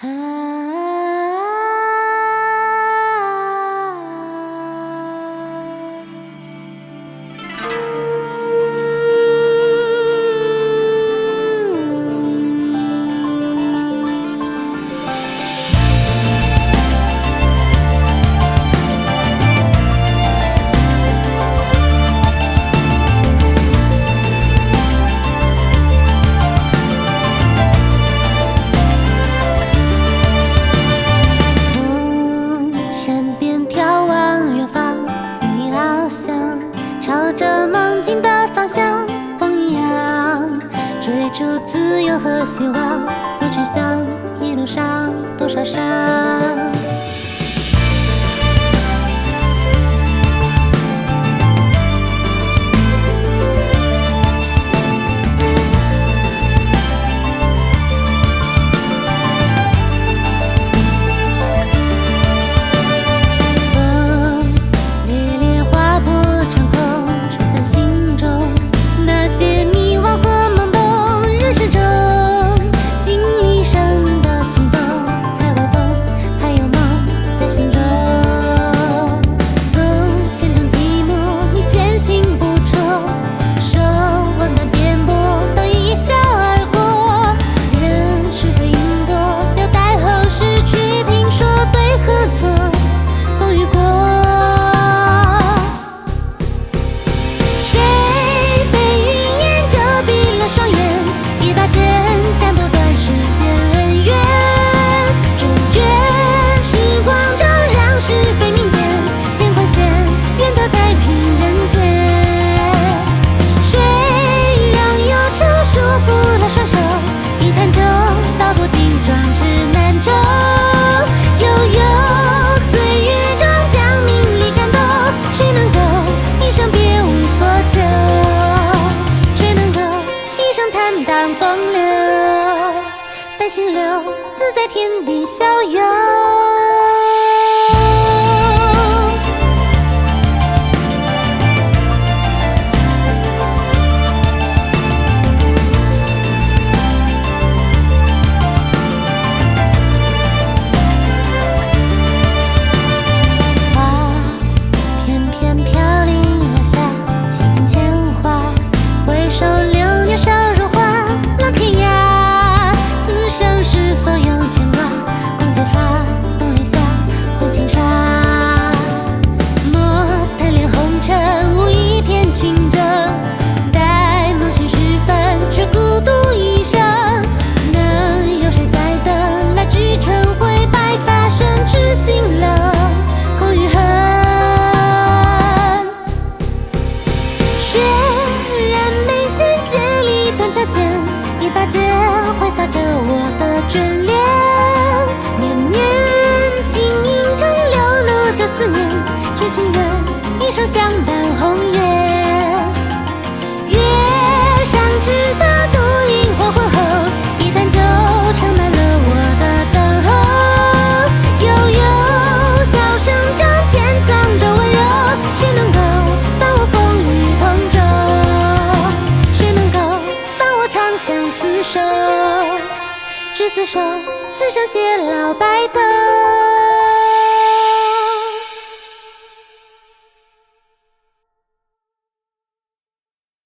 朝着梦境的方向，风一样追逐自由和希望，不去想一路上多少伤。风流，待心流，自在天地逍遥。花翩翩飘零落下，洗尽铅华，回首流年少如花。生是否有牵挂？共结发，东篱下，换轻纱。莫贪恋红尘，无一片清蒸。待梦醒时分，却孤独一生。能有谁在等？来聚晨晖，白发深知心冷，空余恨。血染眉间，剑里断桥间。一把剑挥洒着我的眷恋，年年轻吟中流露着思念，只心愿一生相伴红颜。月上枝的独饮黄昏后，一坛酒盛满了我的等候。悠悠笑声中潜藏着温柔，谁能够伴我风雨同舟？谁能够伴我长相厮守？执子手，此生偕老白头。